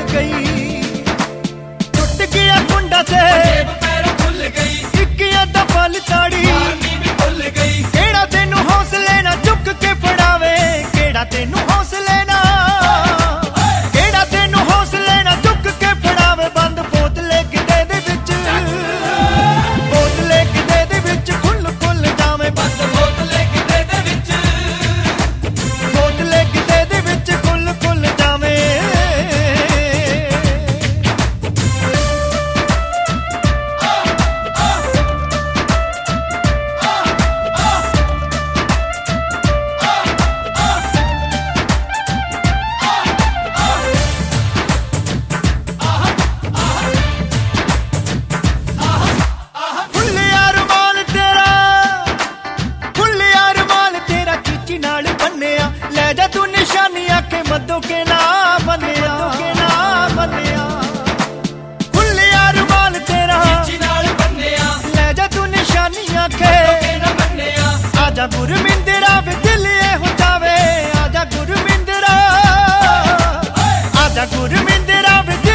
गई, टुट गया कुंडा ते खुल गई, इक्कियां दा पल ताड़ी भी खुल गई। केड़ा तेनू हौसले ना चुक के फड़ावे, केड़ा तेनू हौसले ना, केड़ा तेनू हौसले ना चुक के फड़ावे। बंद बोतले किते दे विच, बोतले किते दे विच खुल खुल जावे। बंद बोतले किते दे विच, बोतले किते दे विच खुल खुल जावे। ले जा तू निशानी आके मदों के ना बनिया, ना बनिया। खुले अरमान तेरा ले जा तू निशानी आके ना बनिया। आजा गुरमिंदरा वे दिल ये हो जावे, आजा गुरमिंदरा, आजा गुरमिंदरा वे